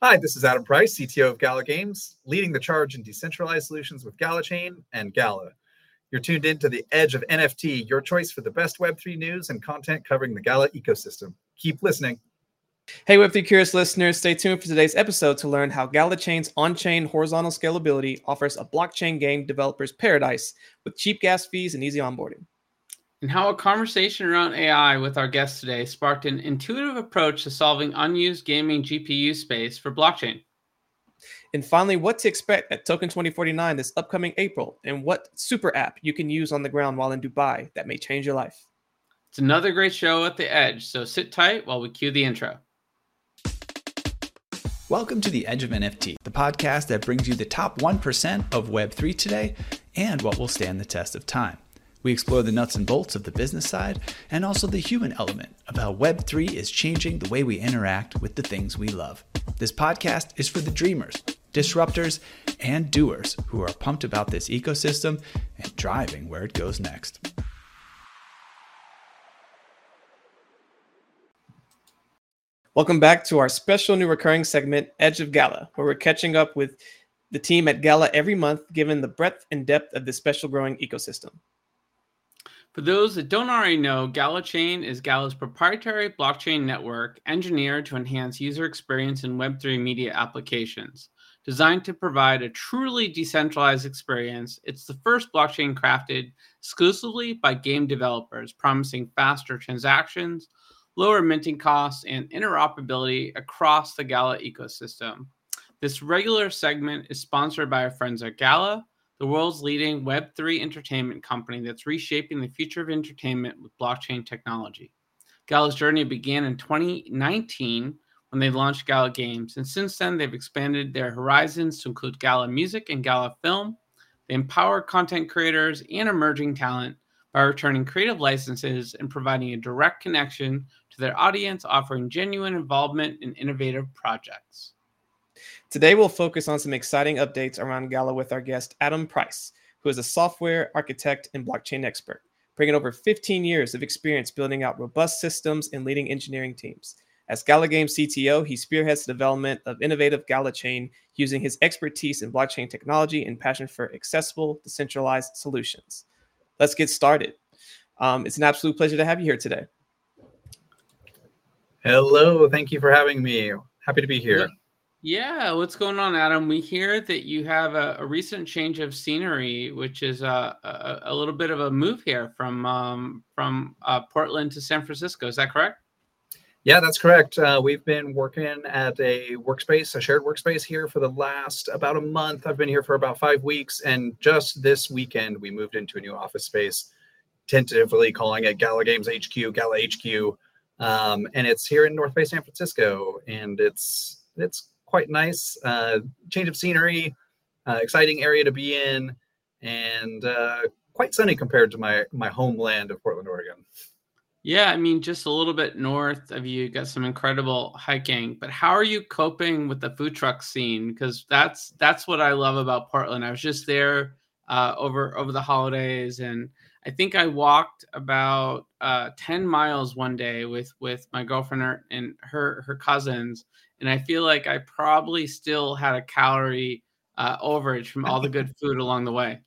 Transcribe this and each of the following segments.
Hi, this is Adam Price, CTO of Gala Games, leading the charge in decentralized solutions with GalaChain and Gala. You're tuned in to the Edge of NFT, your choice for the best Web3 news and content covering the Gala ecosystem. Keep listening. Hey, Web3 Curious listeners, stay tuned for today's episode to learn how GalaChain's on-chain horizontal scalability offers a blockchain game developer's paradise with cheap gas fees and easy onboarding. And how a conversation around AI with our guest today sparked an intuitive approach to solving unused gaming GPU space for blockchain. And finally, what to expect at Token 2049 this upcoming April, and what super app you can use on the ground while in Dubai that may change your life. It's another great show at the Edge, so sit tight while we cue the intro. Welcome to the Edge of NFT, the podcast that brings you the top 1% of Web3 today and what will stand the test of time. We explore the nuts and bolts of the business side and also the human element of how Web3 is changing the way we interact with the things we love. This podcast is for the dreamers, disruptors, and doers who are pumped about this ecosystem and driving where it goes next. Welcome back to our special new recurring segment, Edge of Gala, where we're catching up with the team at Gala every month, given the breadth and depth of this special growing ecosystem. For those that don't already know, GalaChain is Gala's proprietary blockchain network engineered to enhance user experience in Web3 media applications. Designed to provide a truly decentralized experience, it's the first blockchain crafted exclusively by game developers, promising faster transactions, lower minting costs, and interoperability across the Gala ecosystem. This regular segment is sponsored by our friends at Gala, the world's leading Web3 entertainment company that's reshaping the future of entertainment with blockchain technology. Gala's journey began in 2019 when they launched Gala Games, and since then they've expanded their horizons to include Gala Music and Gala Film. They empower content creators and emerging talent by returning creative licenses and providing a direct connection to their audience, offering genuine involvement in innovative projects. Today, we'll focus on some exciting updates around Gala with our guest, Adam Price, who is a software architect and blockchain expert, bringing over 15 years of experience building out robust systems and leading engineering teams. As Gala Games CTO, he spearheads the development of innovative GalaChain using his expertise in blockchain technology and passion for accessible, decentralized solutions. Let's get started. It's an absolute pleasure to have you here today. Hello, thank you for having me. Happy to be here. Yeah, what's going on, Adam? We hear that you have a recent change of scenery, which is a little bit of a move here from Portland to San Francisco. Is that correct? Yeah, that's correct. We've been working at a workspace, a shared workspace here for the last about a month. I've been here for about 5 weeks, and just this weekend we moved into a new office space, tentatively calling it Gala Games HQ, Gala HQ, and it's here in North Bay, San Francisco, and it's quite nice. Change of scenery, exciting area to be in, and quite sunny compared to my homeland of Portland, Oregon. Yeah, I mean, just a little bit north of you, got some incredible hiking. But how are you coping with the food truck scene? Because that's what I love about Portland. I was just there over the holidays, and I think I walked about 10 miles one day with my girlfriend and her cousins, and I feel like I probably still had a calorie overage from all the good food along the way.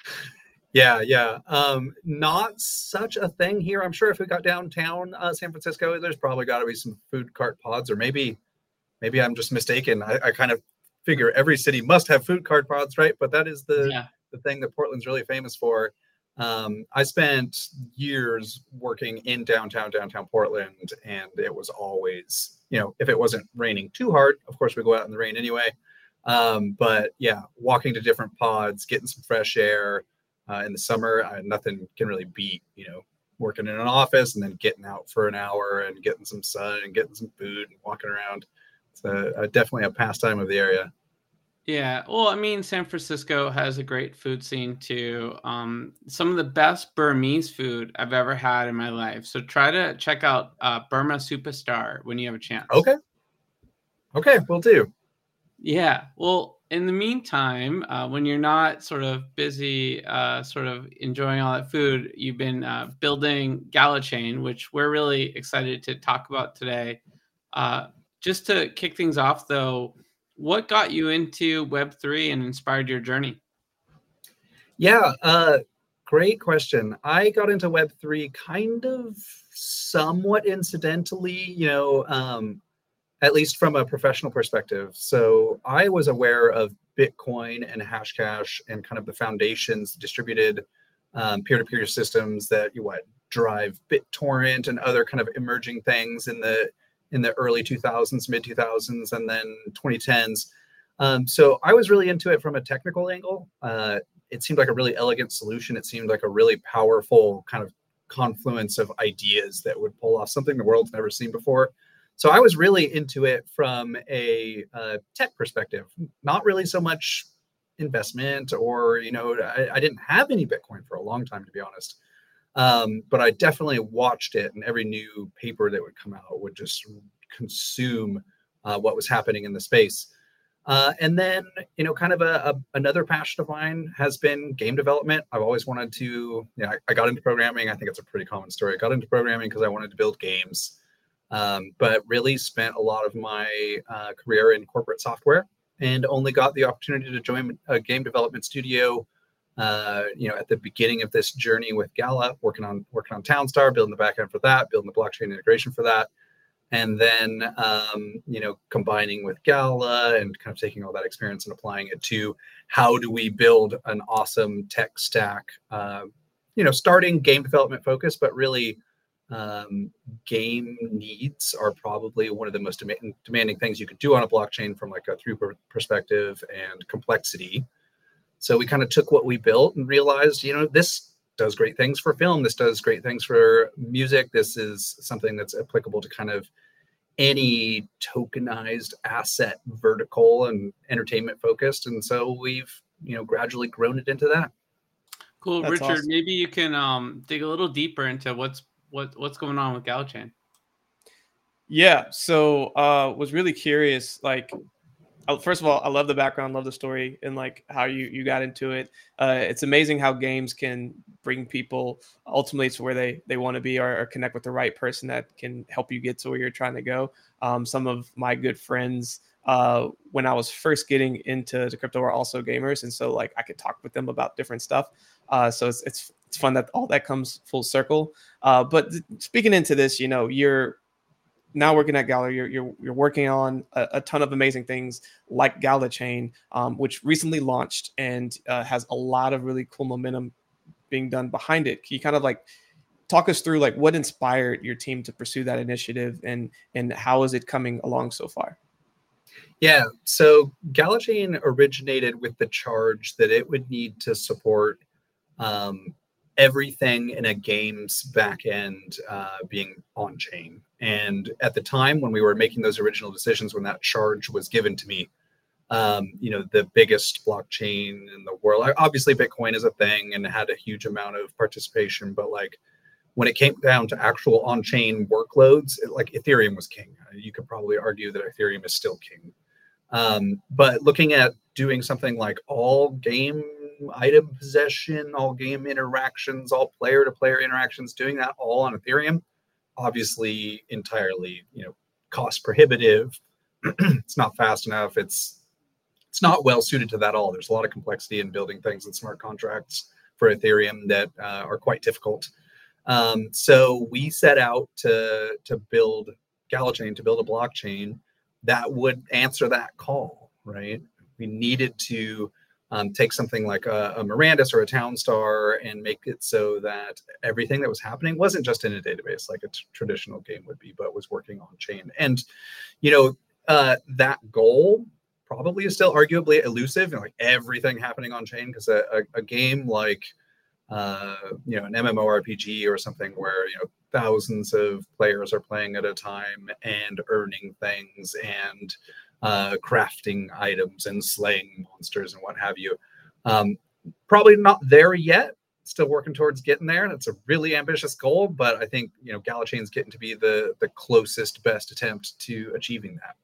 Yeah. Not such a thing here. I'm sure if we got downtown San Francisco, there's probably got to be some food cart pods, or maybe I'm just mistaken. I kind of figure every city must have food cart pods, right? But that is the thing that Portland's really famous for. I spent years working in downtown Portland, and it was always, if it wasn't raining too hard, of course we go out in the rain anyway. But yeah, walking to different pods, getting some fresh air. In the summer, nothing can really beat, working in an office and then getting out for an hour and getting some sun and getting some food and walking around. It's definitely a pastime of the area. Yeah, well, I mean, San Francisco has a great food scene too. Some of the best Burmese food I've ever had in my life. So try to check out Burma Superstar when you have a chance. Okay, will do. Yeah, well, in the meantime, when you're not sort of busy, sort of enjoying all that food, you've been building GalaChain, which we're really excited to talk about today. Just to kick things off, though, what got you into Web3 and inspired your journey? Yeah, great question. I got into Web3 kind of somewhat incidentally, at least from a professional perspective. So I was aware of Bitcoin and Hashcash and kind of the foundations, distributed peer-to-peer systems that drive BitTorrent and other kind of emerging things in the early 2000s, mid 2000s, and then 2010s. So I was really into it from a technical angle. It seemed like a really elegant solution. It seemed like a really powerful kind of confluence of ideas that would pull off something the world's never seen before. So I was really into it from a tech perspective, not really so much investment or, I didn't have any Bitcoin for a long time, to be honest. But I definitely watched it, and every new paper that would come out would just consume what was happening in the space. And then, kind of another passion of mine has been game development. I've always wanted to, I got into programming. I think it's a pretty common story. I got into programming because I wanted to build games, but really spent a lot of my career in corporate software, and only got the opportunity to join a game development studio, at the beginning of this journey with Gala, working on Townstar, building the backend for that, building the blockchain integration for that. And then, combining with Gala and kind of taking all that experience and applying it to how do we build an awesome tech stack, starting game development focus, but really game needs are probably one of the most demanding things you could do on a blockchain from like a throughput perspective and complexity. So we kind of took what we built and realized, this does great things for film. This does great things for music. This is something that's applicable to kind of any tokenized asset vertical and entertainment focused. And so we've, gradually grown it into that. Cool. That's Richard, awesome. maybe you can dig a little deeper into what's going on with GalaChain. Yeah. So was really curious, first of all, I love the background, love the story, and like how you got into it. It's amazing how games can bring people ultimately to where they want to be, or connect with the right person that can help you get to where you're trying to go. Some of my good friends, when I was first getting into the crypto, are also gamers, and so like I could talk with them about different stuff. So it's fun that all that comes full circle. But speaking into this, you're now working at Gala, you're working on a ton of amazing things like GalaChain, which recently launched and has a lot of really cool momentum being done behind it. Can you kind of like talk us through like what inspired your team to pursue that initiative, and how is it coming along so far? Yeah, so GalaChain originated with the charge that it would need to support everything in a game's back end being on chain. And at the time when we were making those original decisions, when that charge was given to me, the biggest blockchain in the world, obviously Bitcoin is a thing and had a huge amount of participation, but like when it came down to actual on-chain workloads, like Ethereum was king. You could probably argue that Ethereum is still king. But looking at doing something like all game item possession, all game interactions, all player-to-player interactions, doing that all on Ethereum, obviously entirely, cost prohibitive. It's not fast enough. It's not well suited to that at all. There's a lot of complexity in building things in smart contracts for Ethereum that are quite difficult. So we set out to build GalaChain, to build a blockchain that would answer that call, right? We needed to take something like a Mirandus or a Townstar and make it so that everything that was happening wasn't just in a database like a traditional game would be, but was working on chain. And, that goal probably is still arguably elusive, and like everything happening on chain, because a game like, an MMORPG or something where, thousands of players are playing at a time and earning things and crafting items and slaying monsters and what have you. Probably not there yet. Still working towards getting there. That's a really ambitious goal, but I think, GalaChain's getting to be the closest, best attempt to achieving that.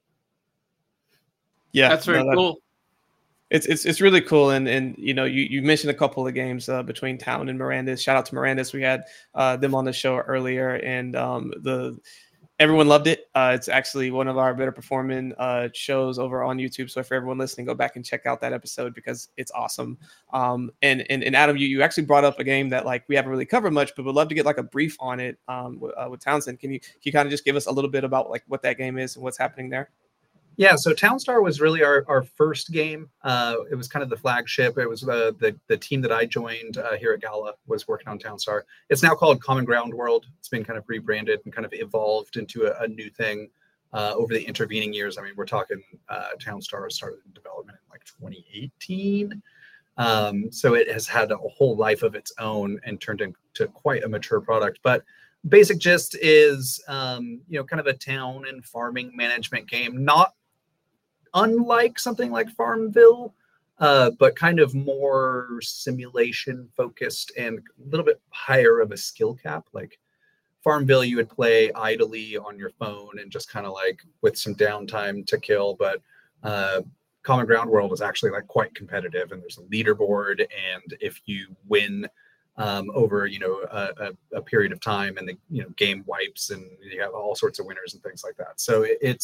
Yeah, that's very cool. It's really cool, and you mentioned a couple of games between Town and Mirandus. Shout out to Mirandus. We had them on the show earlier, and Everyone loved it. It's actually one of our better performing shows over on YouTube. So for everyone listening, go back and check out that episode because it's awesome. And Adam, you actually brought up a game that like we haven't really covered much, but would love to get like a brief on it with Townsend. Can you kind of just give us a little bit about like what that game is and what's happening there? Yeah, so Townstar was really our first game. It was kind of the flagship. It was the team that I joined here at Gala was working on Townstar. It's now called Common Ground World. It's been kind of rebranded and kind of evolved into a new thing over the intervening years. I mean, we're talking Townstar started in development in like 2018. So it has had a whole life of its own and turned into quite a mature product. But basic gist is, kind of a town and farming management game, not unlike something like Farmville, but kind of more simulation focused and a little bit higher of a skill cap. Like Farmville, you would play idly on your phone and just kind of like with some downtime to kill. But Common Ground World is actually like quite competitive, and there's a leaderboard. And if you win over a period of time, and the game wipes, and you have all sorts of winners and things like that. So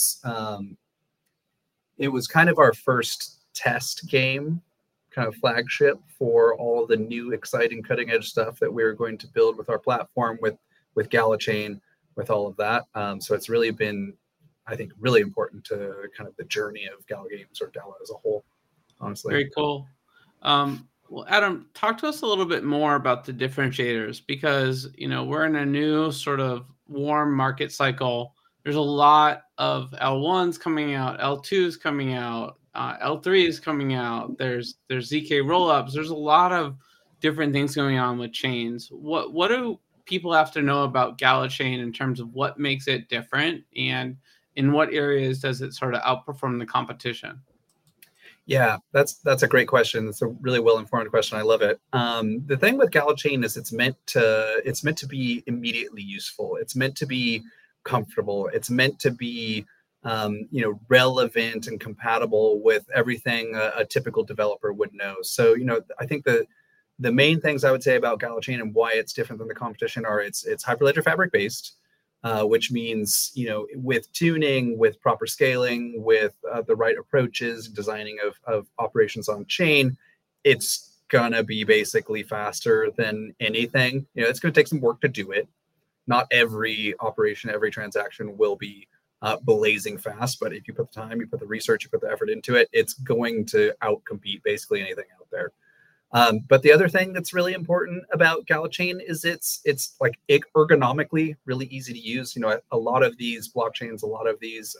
it was kind of our first test game, kind of flagship for all the new, exciting, cutting edge stuff that we were going to build with our platform, with Gala Chain, with all of that. So it's really been, I think, really important to kind of the journey of Gala Games or Gala as a whole, honestly. Very cool. Well, Adam, talk to us a little bit more about the differentiators, because, we're in a new sort of warm market cycle. There's a lot of L1s coming out, L2s coming out, L3s coming out. There's ZK rollups. There's a lot of different things going on with chains. What do people have to know about Gala Chain in terms of what makes it different, and in what areas does it sort of outperform the competition? Yeah, that's a great question. It's a really well-informed question. I love it. The thing with Gala Chain is it's meant to be immediately useful. It's meant to be comfortable. It's meant to be relevant and compatible with everything a typical developer would know. So I think the main things I would say about Gala Chain and why it's different than the competition are it's Hyperledger Fabric based, which means with tuning, with proper scaling, with the right approaches, designing of operations on chain, it's gonna be basically faster than anything. It's gonna take some work to do it. Not every operation, every transaction will be blazing fast, but if you put the time, you put the research, you put the effort into it, it's going to outcompete basically anything out there. But the other thing that's really important about Gala Chain is it's like ergonomically really easy to use. A lot of these blockchains, a lot of these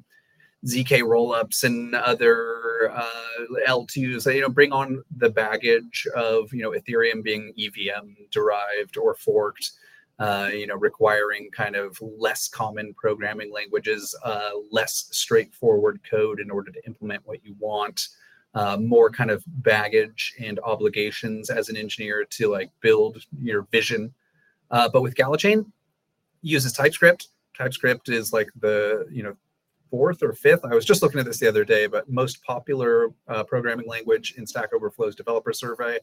ZK rollups and other L2s, they bring on the baggage of Ethereum being EVM derived or forked. Requiring kind of less common programming languages, less straightforward code in order to implement what you want, more kind of baggage and obligations as an engineer to like build your vision. But with Gala Chain, uses TypeScript. TypeScript is like the fourth or fifth. I was just looking at this the other day, but most popular programming language in Stack Overflow's developer survey.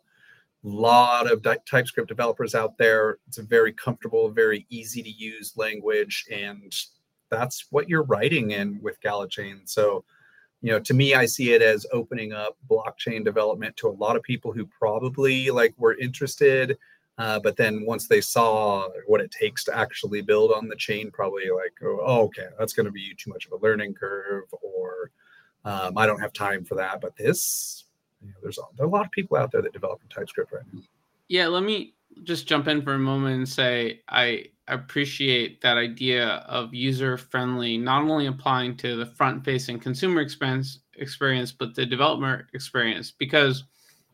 Lot of TypeScript developers out there. It's a very comfortable, very easy to use language, and that's what you're writing in with Gala Chain. So, to me, I see it as opening up blockchain development to a lot of people who probably were interested, but then once they saw what it takes to actually build on the chain, probably okay, that's going to be too much of a learning curve, or I don't have time for that. But this. There are a lot of people out there that develop in TypeScript right now. Yeah, let me just jump in for a moment and say I appreciate that idea of user-friendly, not only applying to the front-facing consumer experience, but the developer experience. Because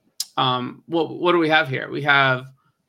what do we have here? We have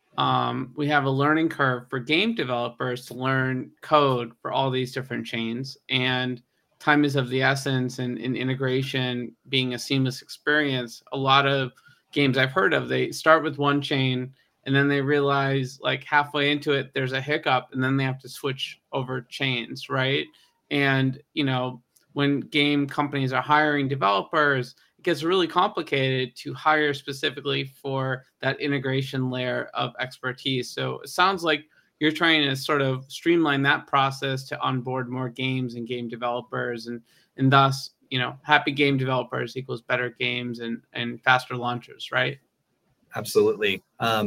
a learning curve for game developers to learn code for all these different chains, and time is of the essence, and integration being a seamless experience. A lot of games I've heard of, they start with one chain and then they realize halfway into it, there's a hiccup, and then they have to switch over chains, right? And, when game companies are hiring developers, it gets really complicated to hire specifically for that integration layer of expertise. So it sounds like you're trying to sort of streamline that process to onboard more games and game developers, and thus, happy game developers equals better games and faster launchers, right? Absolutely.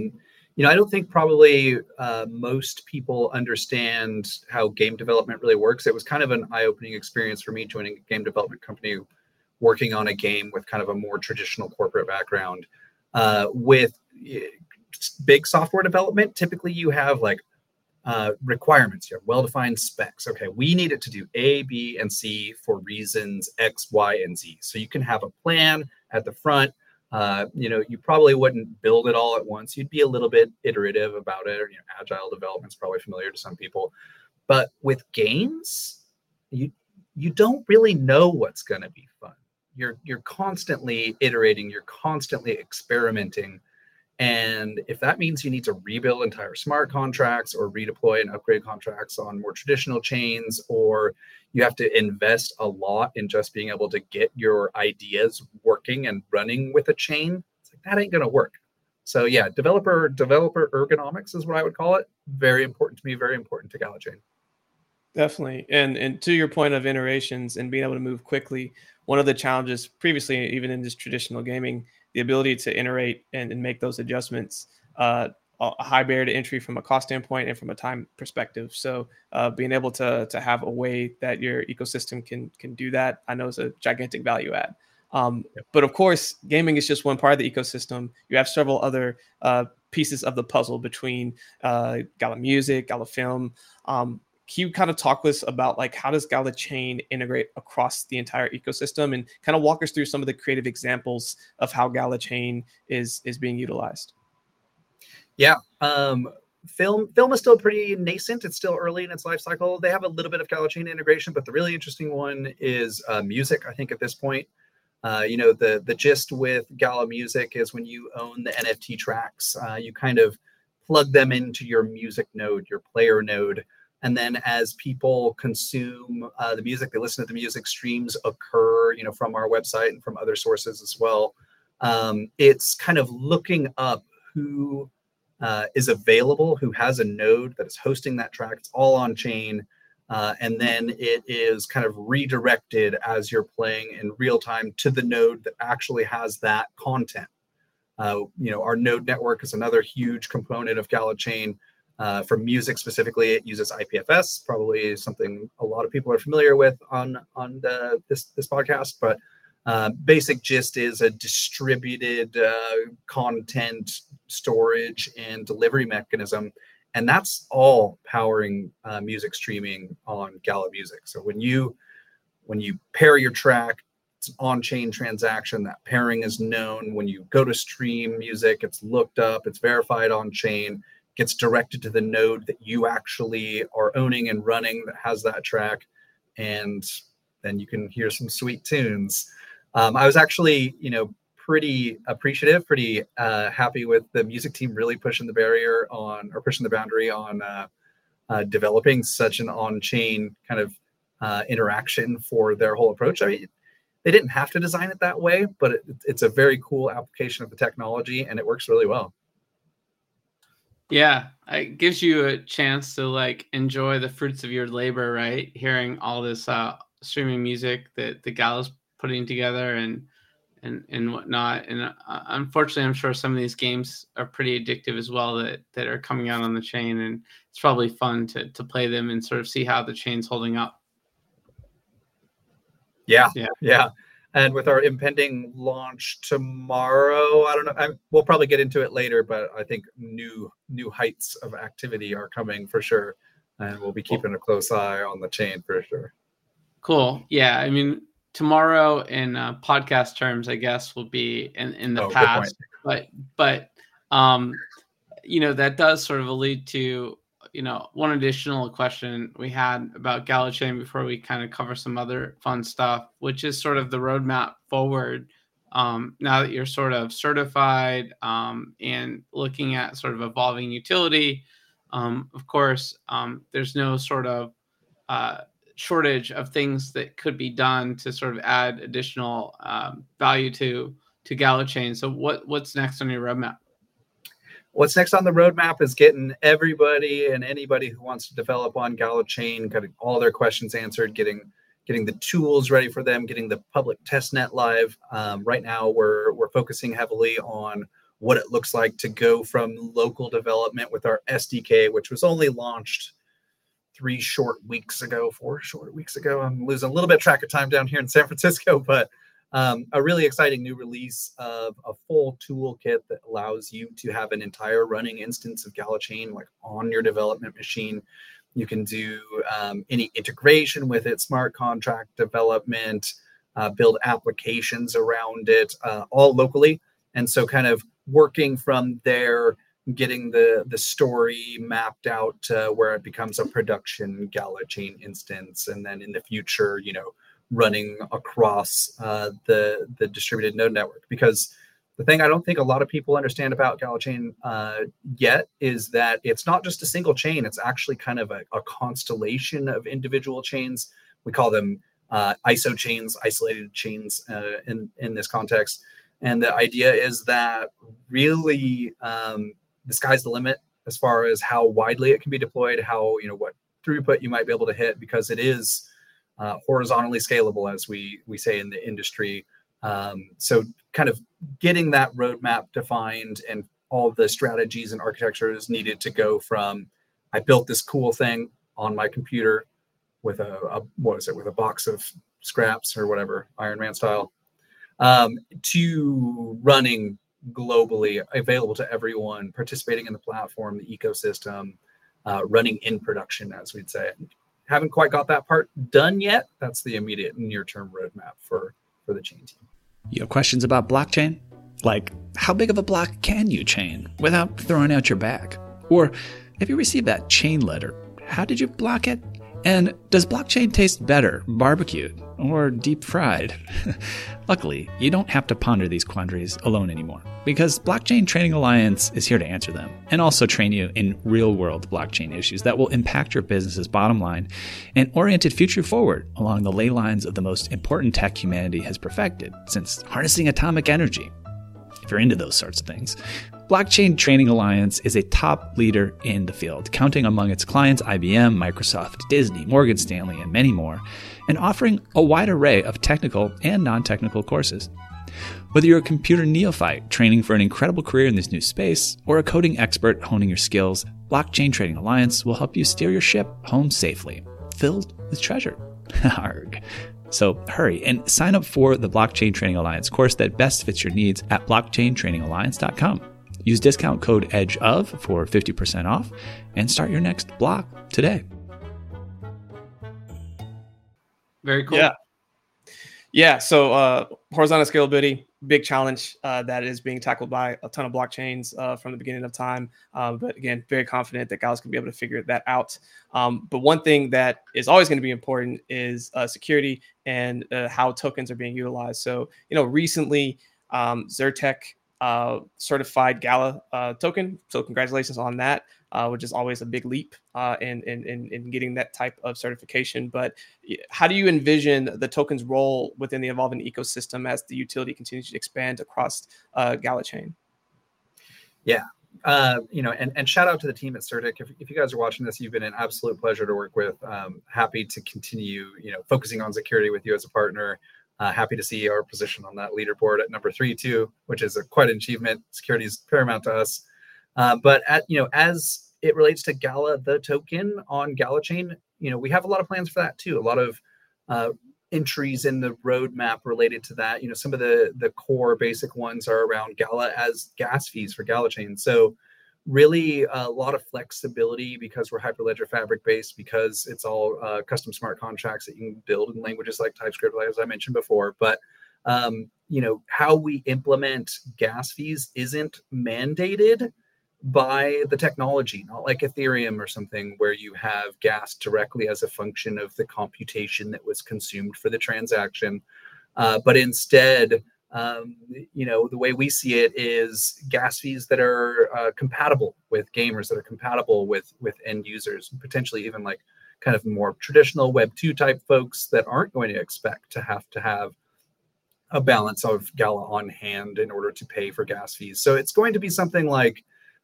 I don't think probably most people understand how game development really works. It was kind of an eye-opening experience for me joining a game development company, working on a game with kind of a more traditional corporate background. With big software development, typically you have like requirements. You have well-defined specs. Okay, we need it to do A, B, and C for reasons X, Y, and Z. So you can have a plan at the front. You probably wouldn't build it all at once. You'd be a little bit iterative about it. Agile development's probably familiar to some people. But with games, you don't really know what's going to be fun. You're constantly iterating. You're constantly experimenting. And if that means you need to rebuild entire smart contracts or redeploy and upgrade contracts on more traditional chains, or you have to invest a lot in just being able to get your ideas working and running with a chain, it's like, that ain't going to work. So yeah, developer ergonomics is what I would call it. Very important to me, very important to GalaChain. Definitely. And to your point of iterations and being able to move quickly, one of the challenges previously, even in just traditional gaming, the ability to iterate and make those adjustments, a high barrier to entry from a cost standpoint and from a time perspective. So being able to have a way that your ecosystem can do that, I know is a gigantic value add. But of course, gaming is just one part of the ecosystem. You have several other pieces of the puzzle between Gala Music, Gala Film. Can you kind of talk with us about like how does GalaChain integrate across the entire ecosystem, and kind of walk us through some of the creative examples of how GalaChain is being utilized? Yeah. Film is still pretty nascent. It's still early in its life cycle. They have a little bit of GalaChain integration, but the really interesting one is music, I think, at this point. The gist with Gala Music is when you own the NFT tracks, you kind of plug them into your music node, your player node. And then as people consume the music, they listen to the music, streams occur, from our website and from other sources as well. It's kind of looking up who is available, who has a node that is hosting that track. It's all on chain. And then it is kind of redirected as you're playing in real time to the node that actually has that content. Our node network is another huge component of GalaChain. For music specifically, it uses IPFS, probably something a lot of people are familiar with on this podcast. But basic gist is a distributed content storage and delivery mechanism, and that's all powering music streaming on Gala Music. So when you pair your track, it's an on-chain transaction. That pairing is known. When you go to stream music, it's looked up, it's verified on-chain, gets directed to the node that you actually are owning and running that has that track, and then you can hear some sweet tunes. I was actually, pretty appreciative, pretty happy with the music team really pushing the boundary on developing such an on-chain kind of interaction for their whole approach. I mean, they didn't have to design it that way, but it's a very cool application of the technology, and it works really well. Yeah, it gives you a chance to like enjoy the fruits of your labor, right? Hearing all this streaming music that the Gala's putting together and whatnot. And unfortunately, I'm sure some of these games are pretty addictive as well that are coming out on the chain, and it's probably fun to play them and sort of see how the chain's holding up. Yeah. And with our impending launch tomorrow, I don't know, we'll probably get into it later, but I think new heights of activity are coming for sure. And we'll be keeping a close eye on the chain for sure. Cool. Yeah. I mean, tomorrow in podcast terms, I guess, will be in the past, but that does sort of allude to, one additional question we had about GalaChain before we kind of cover some other fun stuff, which is sort of the roadmap forward. Now that you're sort of certified and looking at sort of evolving utility, of course, there's no sort of shortage of things that could be done to sort of add additional value to GalaChain. So what's next on your roadmap? what's next on the roadmap is getting everybody and anybody who wants to develop on Gala Chain, getting all their questions answered, getting the tools ready for them, getting the public testnet live. Right now, we're focusing heavily on what it looks like to go from local development with our SDK, which was only launched 4 short weeks ago. I'm losing a little bit of track of time down here in San Francisco, but a really exciting new release of a full toolkit that allows you to have an entire running instance of Gala Chain like on your development machine. You can do any integration with it, smart contract development, build applications around it, all locally. And so kind of working from there, getting the story mapped out to where it becomes a production Gala Chain instance. And then in the future, running across the distributed node network. Because the thing I don't think a lot of people understand about Gala Chain yet is that it's not just a single chain. It's actually kind of a constellation of individual chains. We call them ISO chains, isolated chains in this context. And the idea is that really the sky's the limit as far as how widely it can be deployed, how, what throughput you might be able to hit, because it is horizontally scalable, as we say in the industry. So kind of getting that roadmap defined and all the strategies and architectures needed to go from, I built this cool thing on my computer with with a box of scraps or whatever, Iron Man style, to running globally, available to everyone, participating in the platform, the ecosystem, running in production, as we'd say. Haven't quite got that part done yet. That's the immediate near-term roadmap for the chain team. You have questions about blockchain? Like, how big of a block can you chain without throwing out your bag? Or if you received that chain letter, how did you block it? And does blockchain taste better barbecued or deep fried? Luckily, you don't have to ponder these quandaries alone anymore, because Blockchain Training Alliance is here to answer them and also train you in real-world blockchain issues that will impact your business's bottom line and orient it future forward along the ley lines of the most important tech humanity has perfected since harnessing atomic energy. If you're into those sorts of things, Blockchain Training Alliance is a top leader in the field, counting among its clients IBM, Microsoft, Disney, Morgan Stanley, and many more, and offering a wide array of technical and non-technical courses. Whether you're a computer neophyte training for an incredible career in this new space, or a coding expert honing your skills, Blockchain Training Alliance will help you steer your ship home safely, filled with treasure. Arg. So hurry and sign up for the Blockchain Training Alliance course that best fits your needs at blockchaintrainingalliance.com. Use discount code EDGEOF for 50% off and start your next block today. Very cool. Yeah. So horizontal scalability, big challenge that is being tackled by a ton of blockchains from the beginning of time. But again, very confident that Gala's going to be able to figure that out. But one thing that is always going to be important is security and how tokens are being utilized. So, recently Zertec certified Gala token. So congratulations on that, which is always a big leap in getting that type of certification. But how do you envision the token's role within the evolving ecosystem as the utility continues to expand across Gala Chain? Yeah. And shout out to the team at Certic. If you guys are watching this, you've been an absolute pleasure to work with. Happy to continue, focusing on security with you as a partner. Happy to see our position on that leaderboard at number 3 too, which is quite an achievement. Security is paramount to us. But as it relates to Gala, the token on Gala Chain, we have a lot of plans for that too. A lot of entries in the roadmap related to that. Some of the core basic ones are around Gala as gas fees for Gala Chain. So really a lot of flexibility because we're Hyperledger Fabric based, because it's all custom smart contracts that you can build in languages like TypeScript, as I mentioned before. But how we implement gas fees isn't mandated by the technology, not like Ethereum or something where you have gas directly as a function of the computation that was consumed for the transaction. But instead, the way we see it is gas fees that are compatible with gamers, that are compatible with end users, potentially even like kind of more traditional Web 2 type folks that aren't going to expect to have a balance of Gala on hand in order to pay for gas fees. So it's going to be something like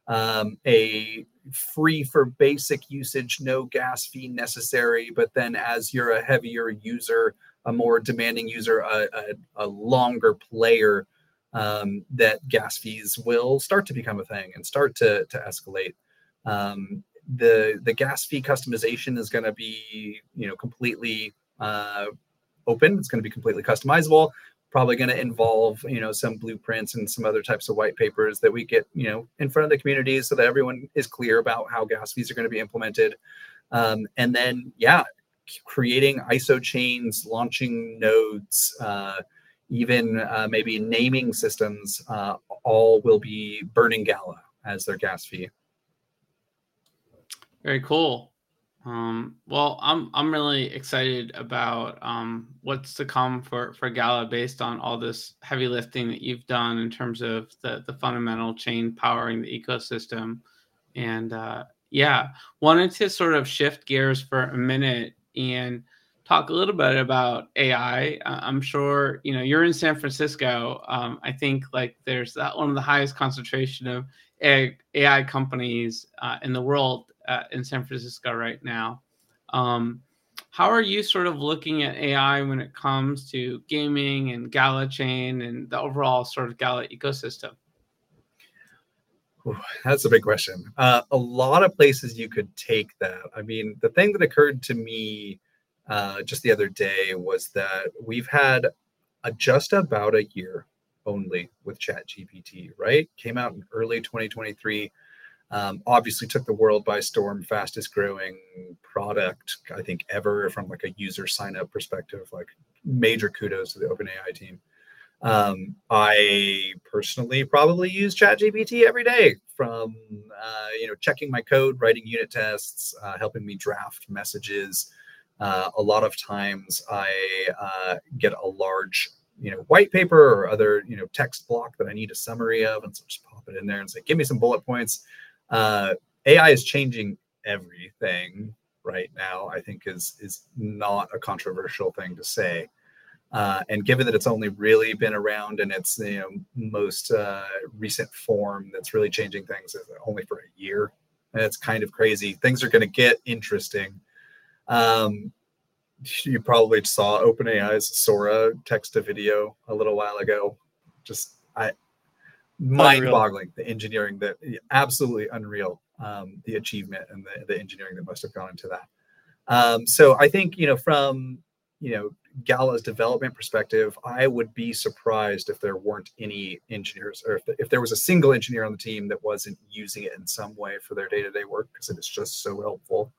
a free for basic usage, no gas fee necessary. But then as you're a heavier user, a more demanding user, a longer player, that gas fees will start to become a thing and start to escalate. The gas fee customization is going to be, completely open. It's going to be completely customizable. Probably going to involve, some blueprints and some other types of white papers that we get, in front of the community so that everyone is clear about how gas fees are going to be implemented. And then, creating ISO chains, launching nodes, even maybe naming systems, all will be burning Gala as their gas fee. Very cool. Well, I'm really excited about what's to come for Gala based on all this heavy lifting that you've done in terms of the fundamental chain powering the ecosystem. And wanted to sort of shift gears for a minute and talk a little bit about AI. I'm sure, you're in San Francisco. I think there's one of the highest concentration of AI companies in the world in San Francisco right now. How are you sort of looking at AI when it comes to gaming and Gala chain and the overall sort of Gala ecosystem? Ooh, that's a big question. A lot of places you could take that. I mean, the thing that occurred to me just the other day was that we've had just about a year only with ChatGPT, right? Came out in early 2023. Obviously took the world by storm, fastest growing product, I think, ever from a user sign up perspective. Major kudos to the OpenAI team. I personally probably use ChatGPT every day, from checking my code, writing unit tests, helping me draft messages. A lot of times I get a large white paper or other text block that I need a summary of, and so just pop it in there and say, give me some bullet points. AI is changing everything right now, I think is not a controversial thing to say. And given that it's only really been around in its most recent form that's really changing things only for a year, and it's kind of crazy. Things are going to get interesting. You probably saw OpenAI's Sora text to video a little while ago. Just mind-boggling, the engineering, that absolutely unreal, the achievement and the engineering that must have gone into that. So I think from Gala's development perspective, I would be surprised if there weren't any engineers, or if there was a single engineer on the team that wasn't using it in some way for their day-to-day work, because it is just so helpful.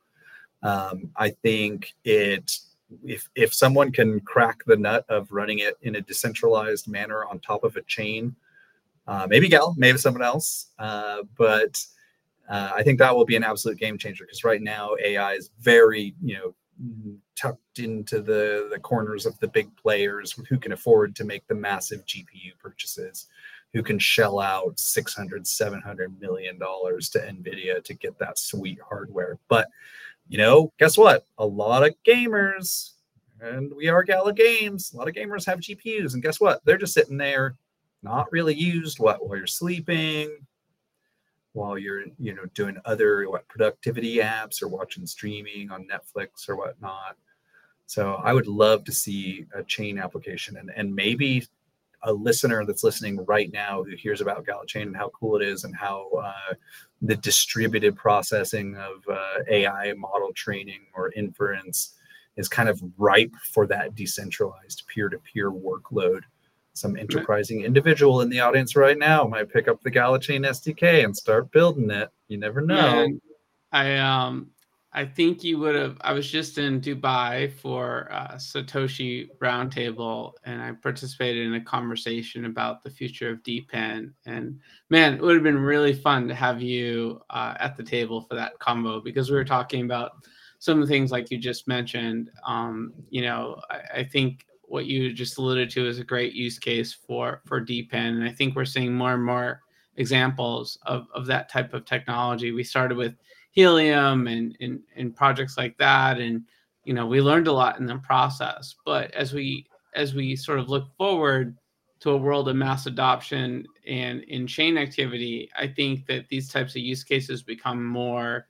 I think if someone can crack the nut of running it in a decentralized manner on top of a chain, maybe Gal, maybe someone else, but I think that will be an absolute game changer, because right now AI is very tucked into the corners of the big players who can afford to make the massive GPU purchases, who can shell out $600-700 million to NVIDIA to get that sweet hardware. But guess what? A lot of gamers, and we are Gala Games, a lot of gamers have GPUs, and guess what? They're just sitting there, not really used. While you're sleeping, while you're doing other productivity apps or watching streaming on Netflix or whatnot. So I would love to see a chain application, and maybe a listener that's listening right now who hears about Gala Chain and how cool it is, and how the distributed processing of AI model training or inference is kind of ripe for that decentralized peer-to-peer workload. Some enterprising individual in the audience right now might pick up the Gala Chain SDK and start building it. You never know. Man, I think you would have. I was just in Dubai for Satoshi Roundtable, and I participated in a conversation about the future of DePIN. And man, it would have been really fun to have you at the table for that convo, because we were talking about some of the things like you just mentioned. I think what you just alluded to is a great use case for DePIN, and I think we're seeing more and more examples of that type of technology. We started with Helium and projects like that, and we learned a lot in the process. But as we sort of look forward, to a world of mass adoption and in-chain activity, I think that these types of use cases become more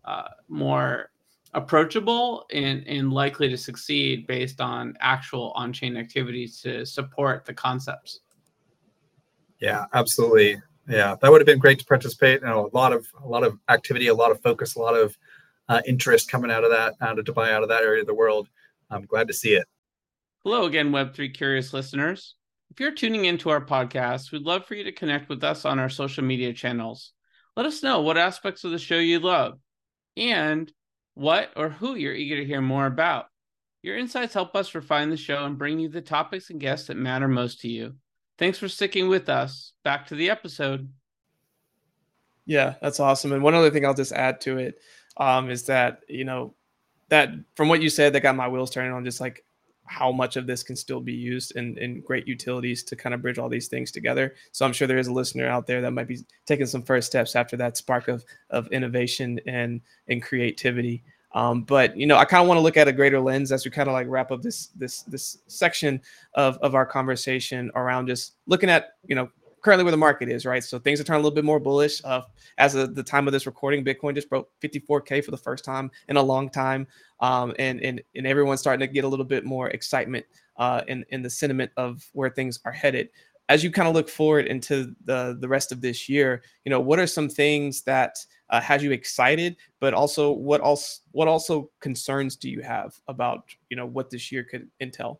approachable and likely to succeed based on actual on-chain activities to support the concepts. Yeah, absolutely. Yeah, that would have been great to participate. A lot of activity, a lot of focus, a lot of interest coming out of Dubai, out of that area of the world. I'm glad to see it. Hello again, Web3 curious listeners. If you're tuning into our podcast, we'd love for you to connect with us on our social media channels. Let us know what aspects of the show you love and what or who you're eager to hear more about. Your insights help us refine the show and bring you the topics and guests that matter most to you. Thanks for sticking with us. Back to the episode. Yeah, that's awesome. And one other thing I'll just add to it is that, that from what you said, that got my wheels turning on just like how much of this can still be used in great utilities to kind of bridge all these things together. So I'm sure there is a listener out there that might be taking some first steps after that spark of innovation and creativity. But I kind of want to look at a greater lens as we kind of like wrap up this section of our conversation around just looking at currently where the market is, right? So things are turning a little bit more bullish. As of the time of this recording, Bitcoin just broke 54K for the first time in a long time, and everyone's starting to get a little bit more excitement in the sentiment of where things are headed. As you kind of look forward into the rest of this year, what are some things that has you excited, but also what also concerns do you have about what this year could entail?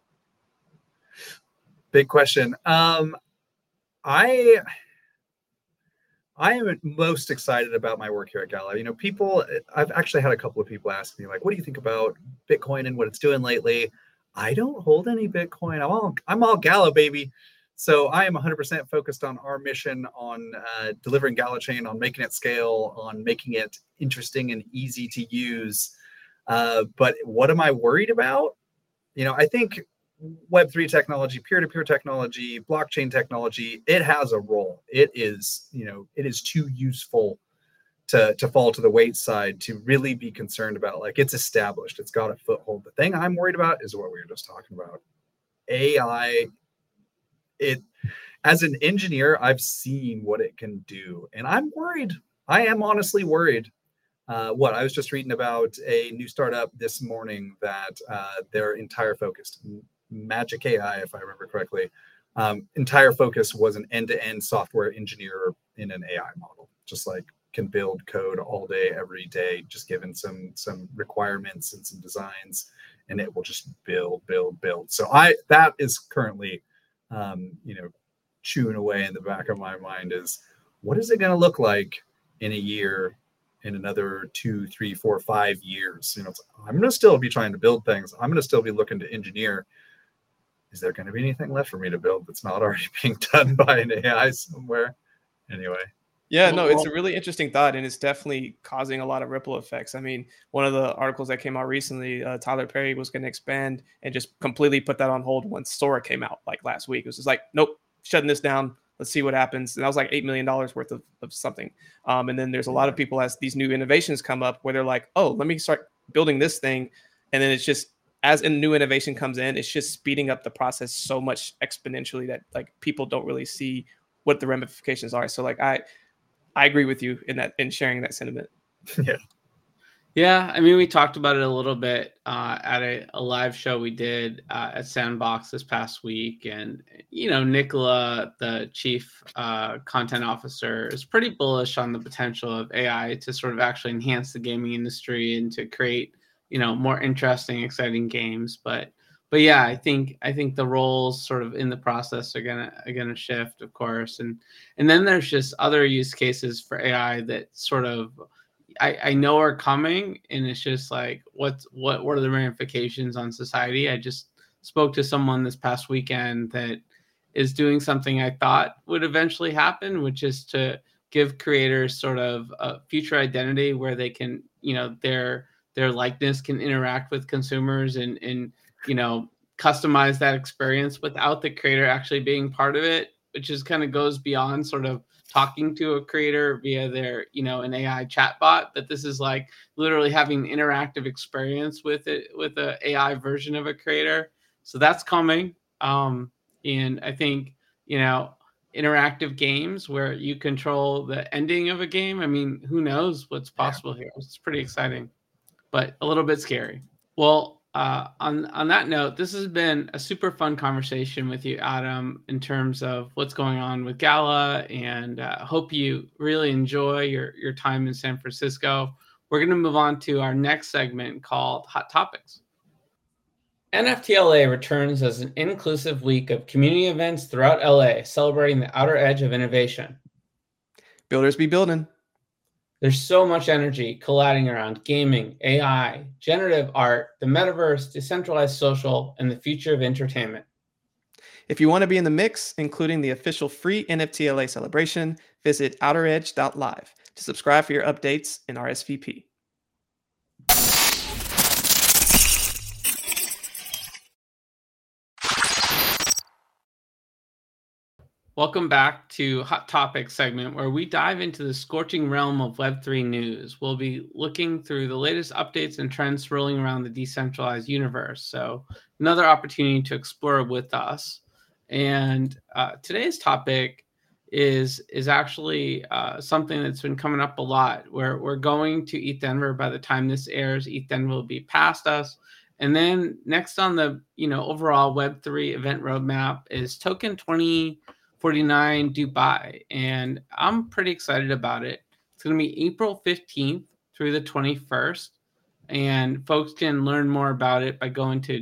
Big question. I am most excited about my work here at Gala. I've actually had a couple of people ask me, like, what do you think about Bitcoin and what it's doing lately? I don't hold any Bitcoin. I'm all Gala, baby. So I am 100% focused on our mission, on delivering Gala Chain, on making it scale, on making it interesting and easy to use. But what am I worried about? I think Web3 technology, peer-to-peer technology, blockchain technology, it has a role. It is too useful to fall to the wayside to really be concerned about. Like, it's established, it's got a foothold. The thing I'm worried about is what we were just talking about. AI, as an engineer, I've seen what it can do, and I'm worried. I am honestly worried. I was just reading about a new startup this morning that their entire focus, Magic AI, if I remember correctly, entire focus was an end-to-end software engineer in an AI model, just like can build code all day, every day, just given some requirements and some designs, and it will just build. So that is currently, chewing away in the back of my mind is, what is it going to look like in a year, in another 2, 3, 4, 5 years? I'm going to still be trying to build things. I'm going to still be looking to engineer. Is there going to be anything left for me to build that's not already being done by an AI somewhere? Anyway. Yeah, no, it's a really interesting thought, and it's definitely causing a lot of ripple effects. I mean, one of the articles that came out recently, Tyler Perry was going to expand and just completely put that on hold once Sora came out like last week. It was just like, nope, shutting this down. Let's see what happens. And that was like $8 million worth of something. And then there's a lot of people as these new innovations come up where they're like, oh, let me start building this thing. And then it's just, as a new innovation comes in, it's just speeding up the process so much exponentially that like people don't really see what the ramifications are. So like I agree with you in sharing that sentiment. Yeah. I mean, we talked about it a little bit at a live show we did at Sandbox this past week. And, Nicola, the chief content officer, is pretty bullish on the potential of AI to sort of actually enhance the gaming industry and to create, more interesting, exciting games. But yeah, I think the roles sort of in the process are gonna shift, of course. And then there's just other use cases for AI that sort of I know are coming, and it's just like, what are the ramifications on society? I just spoke to someone this past weekend that is doing something I thought would eventually happen, which is to give creators sort of a future identity where they can, their likeness can interact with consumers and customize that experience without the creator actually being part of it, which is kind of goes beyond sort of talking to a creator via their, an AI chatbot, that this is like literally having an interactive experience with it, with an AI version of a creator. So that's coming. And I think interactive games where you control the ending of a game. I mean, who knows what's possible here? It's pretty exciting, but a little bit scary. Well, on that note, this has been a super fun conversation with you, Adam, in terms of what's going on with Gala, and hope you really enjoy your time in San Francisco. We're going to move on to our next segment called Hot Topics. NFTLA returns as an inclusive week of community events throughout LA, celebrating the outer edge of innovation. Builders be building. There's so much energy colliding around gaming, AI, generative art, the metaverse, decentralized social, and the future of entertainment. If you want to be in the mix, including the official free NFTLA celebration, visit outeredge.live to subscribe for your updates and RSVP. Welcome back to Hot Topics segment, where we dive into the scorching realm of Web3 news. We'll be looking through the latest updates and trends swirling around the decentralized universe. So another opportunity to explore with us. And today's topic is actually something that's been coming up a lot. We're going to ETHDenver. By the time this airs, ETHDenver will be past us. And then next on the overall Web3 event roadmap is Token 2049 Dubai, and I'm pretty excited about it. It's going to be April 15th through the 21st, and folks can learn more about it by going to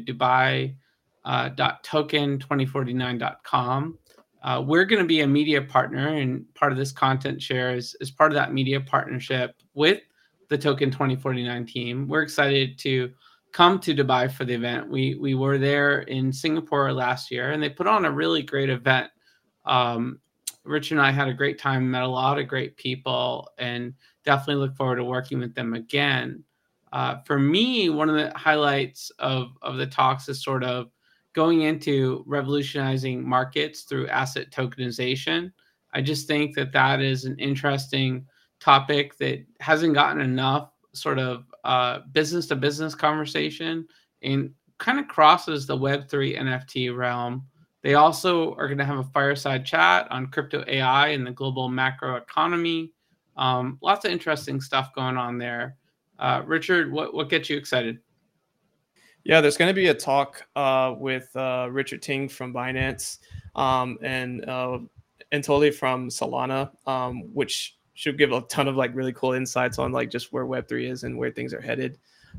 dubai.token2049.com. We're going to be a media partner, and part of this content share is part of that media partnership with the Token 2049 team. We're excited to come to Dubai for the event. We were there in Singapore last year, and they put on a really great event. Rich and I had a great time, met a lot of great people, and definitely look forward to working with them again. For me, one of the highlights of the talks is sort of going into revolutionizing markets through asset tokenization. I just think that is an interesting topic that hasn't gotten enough sort of business to business conversation and kind of crosses the Web3 NFT realm. They also are going to have a fireside chat on crypto AI and the global macro economy. Lots of interesting stuff going on there. Richard, what gets you excited? Yeah, there's going to be a talk with Richard Ting from Binance and Toli from Solana, which should give a ton of like really cool insights on like just where Web3 is and where things are headed.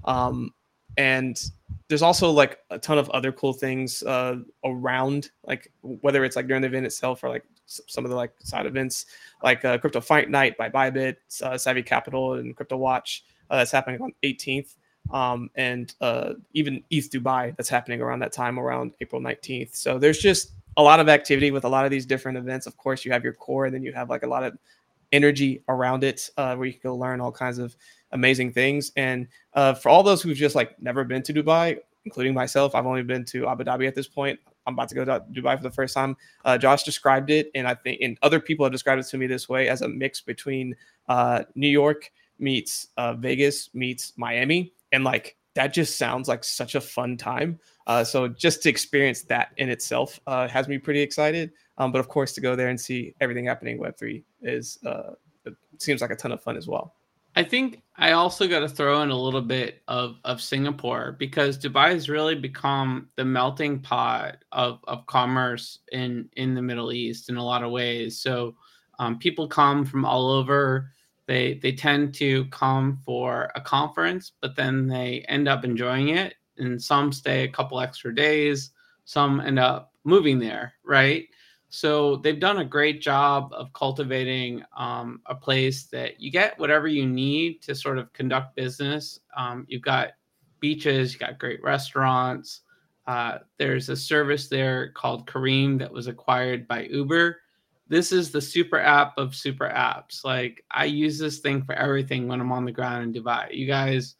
And there's also like a ton of other cool things around, like whether it's like during the event itself or like some of the like side events, like Crypto Fight Night by Bybit, Savvy Capital, and Crypto Watch that's happening on 18th. And even ETH Dubai that's happening around that time, around April 19th. So there's just a lot of activity with a lot of these different events. Of course, you have your core, and then you have like a lot of energy around it where you can go learn all kinds of amazing things. And for all those who've just like never been to Dubai, including myself, I've only been to Abu Dhabi at this point. I'm about to go to Dubai for the first time. Josh described it, and I think and other people have described it to me this way, as a mix between New York meets Vegas meets Miami. And like that just sounds like such a fun time. So just to experience that in itself has me pretty excited. But of course, to go there and see everything happening in Web3 is it seems like a ton of fun as well. I think I also got to throw in a little bit of Singapore, because Dubai has really become the melting pot of commerce in the Middle East in a lot of ways. So people come from all over. They tend to come for a conference, but then they end up enjoying it. And some stay a couple extra days. Some end up moving there, right? So they've done a great job of cultivating a place that you get whatever you need to sort of conduct business. You've got beaches, you got great restaurants. There's a service there called Careem that was acquired by Uber. This is the super app of super apps. Like, I use this thing for everything when I'm on the ground in Dubai. You guys,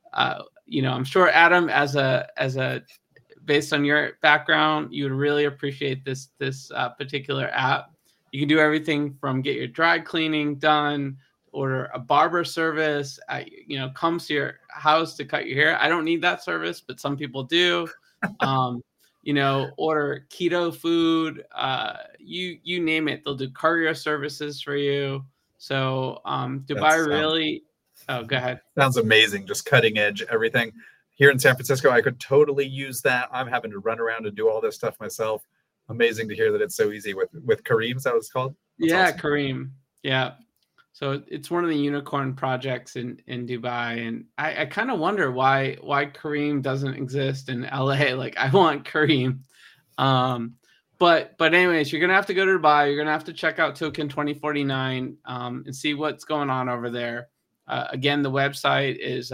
I'm sure Adam, as a based on your background, you would really appreciate this particular app. You can do everything from get your dry cleaning done, order a barber service, comes to your house to cut your hair. I don't need that service, but some people do. order keto food, you name it. They'll do courier services for you. So Dubai really. Oh, go ahead. Sounds amazing. Just cutting edge everything. Here in San Francisco, I could totally use that. I'm having to run around and do all this stuff myself. Amazing to hear that it's so easy with Careem. Is that what it's called? That's awesome. Careem. Yeah. So it's one of the unicorn projects in Dubai. And I kind of wonder why Careem doesn't exist in LA. Like, I want Careem. But anyways, you're going to have to go to Dubai. You're going to have to check out Token 2049 and see what's going on over there. Again, the website is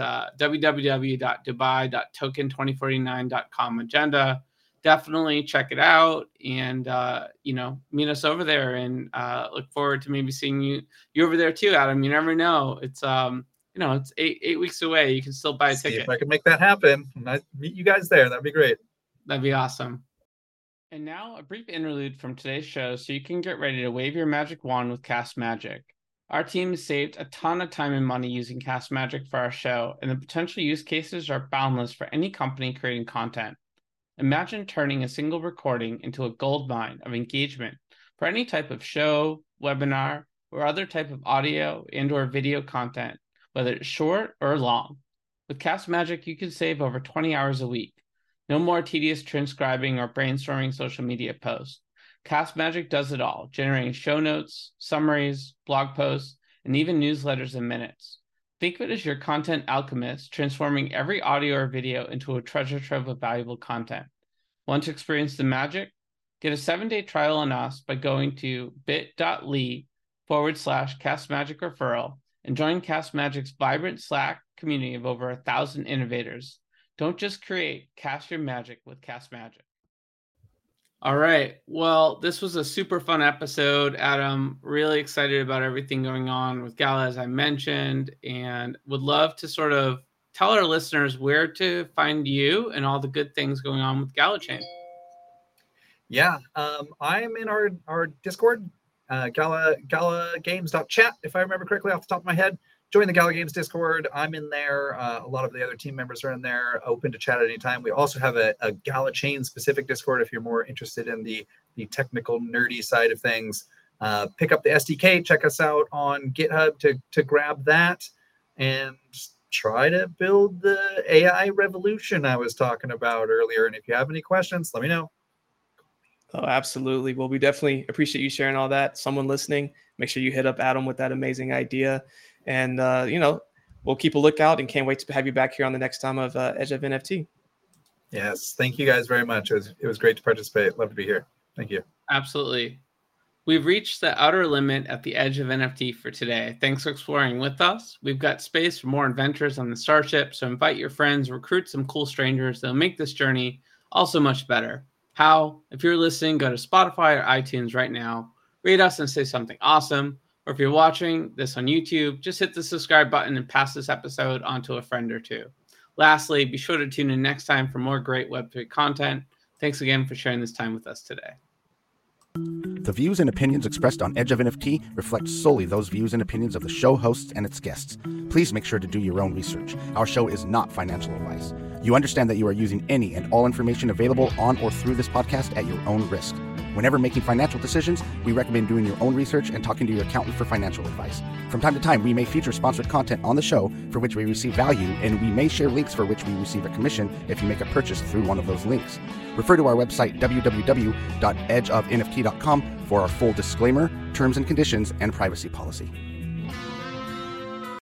www.dubai.token2049.com agenda. Definitely check it out and, meet us over there, and look forward to maybe seeing you over there too, Adam. You never know. It's, it's 8 weeks away. You can still buy a ticket. If I can make that happen, and I meet you guys there, that'd be great. That'd be awesome. And now a brief interlude from today's show so you can get ready to wave your magic wand with Cast Magic. Our team has saved a ton of time and money using Cast Magic for our show, and the potential use cases are boundless for any company creating content. Imagine turning a single recording into a goldmine of engagement for any type of show, webinar, or other type of audio and/or video content, whether it's short or long. With Cast Magic, you can save over 20 hours a week. No more tedious transcribing or brainstorming social media posts. Cast Magic does it all, generating show notes, summaries, blog posts, and even newsletters in minutes. Think of it as your content alchemist, transforming every audio or video into a treasure trove of valuable content. Want to experience the magic? Get a 7-day trial on us by going to bit.ly/Cast Magic referral and join Cast Magic's vibrant Slack community of over 1,000 innovators. Don't just create, cast your magic with Cast Magic. All right. Well, this was a super fun episode, Adam. Really excited about everything going on with Gala, as I mentioned, and would love to sort of tell our listeners where to find you and all the good things going on with Gala Chain. Yeah, I'm in our Discord, galagames.chat, if I remember correctly off the top of my head. Join the Gala Games Discord. I'm in there. A lot of the other team members are in there, open to chat at any time. We also have a Gala Chain specific Discord if you're more interested in the technical, nerdy side of things. Pick up the SDK, check us out on GitHub to grab that, and try to build the AI revolution I was talking about earlier. And if you have any questions, let me know. Oh, absolutely. Well, we definitely appreciate you sharing all that. Someone listening, make sure you hit up Adam with that amazing idea. And, we'll keep a lookout and can't wait to have you back here on the next time of Edge of NFT. Yes. Thank you guys very much. It was great to participate. Love to be here. Thank you. Absolutely. We've reached the outer limit at the Edge of NFT for today. Thanks for exploring with us. We've got space for more adventures on the Starship, so invite your friends, recruit some cool strangers. They'll make this journey also much better. How? If you're listening, go to Spotify or iTunes right now, rate us and say something awesome. Or if you're watching this on YouTube, just hit the subscribe button and pass this episode on to a friend or two. Lastly, be sure to tune in next time for more great Web3 content. Thanks again for sharing this time with us today. The views and opinions expressed on Edge of NFT reflect solely those views and opinions of the show hosts and its guests. Please make sure to do your own research. Our show is not financial advice. You understand that you are using any and all information available on or through this podcast at your own risk. Whenever making financial decisions, we recommend doing your own research and talking to your accountant for financial advice. From time to time, we may feature sponsored content on the show for which we receive value, and we may share links for which we receive a commission if you make a purchase through one of those links. Refer to our website, www.edgeofnft.com, for our full disclaimer, terms and conditions, and privacy policy.